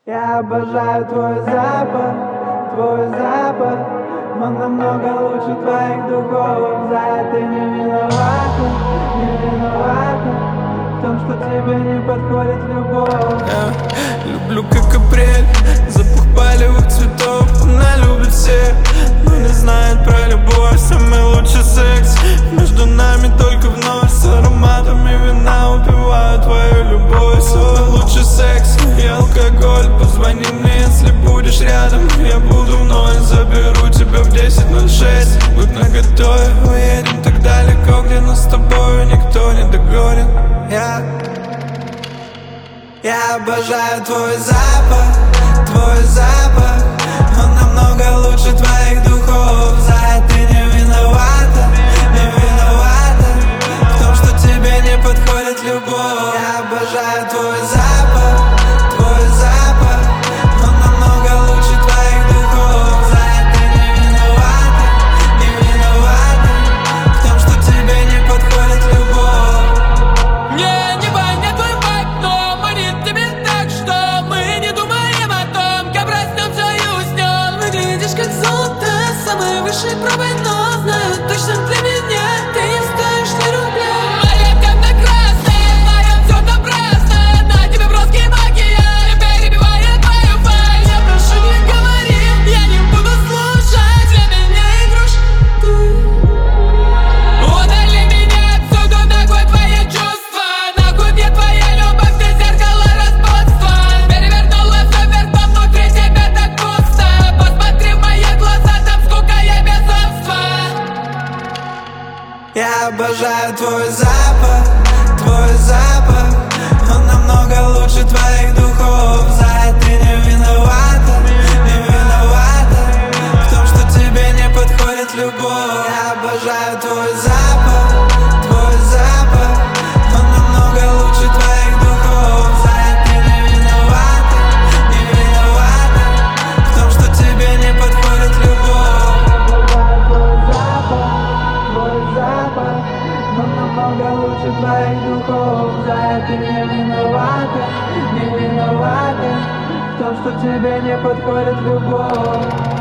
Я обожаю твой запах, он намного лучше твоих духов. За это не виновата в том, что тебе не подходит любовь. Я люблю как апрель, запах палевых цветов. Она любит всех, но не знает про любовь. Самый лучший секс между нами только вновь. С ароматами вина убиваю твою любовь. Самый лучший секс и алкоголь. Позвони мне, если будешь рядом. Я буду вновь, заберу тебя в 10:06. Будь наготове, уедем так далеко, где нас с тобою никто не догонит. Я обожаю твой запах, он намного лучше твоих духов. За это не виновата в том, что тебе не подходит любовь. Я обожаю твой запах, он намного лучше твоих духов. За это не виновата в том, что тебе не подходит любовь. Мне не понять твой вайб, но манит тебе так, что мы не думаем о том, как проснемся и уснем. Выглядишь как золото, самой высшей пробы, но знаю точно для меня ты не стоишь ни рубля. Моя темно-красная, знаю все напрасно, на тебе броский макияж перебивает твою фальшь. Я прошу, не говори, я не буду слушать, для меня игрушка. Удали меня отсюда, нахуй твои чувства, нахуй мне твоя любовь, ты зеркало распутства. Перевернула все вверх, но внутри тебя так пусто. Посмотри в мои глаза, там скука и безумство. Я обожаю твой запах, он намного лучше твоих духов. За это не виновата в том, что тебе не подходит любовь. Я обожаю твой запах, он намного лучше твоих духов. За это не виновата в том, что тебе не подходит любовь. Твой запах, он намного лучше твоих духов. За это не виновата в том, что тебе не подходит любовь.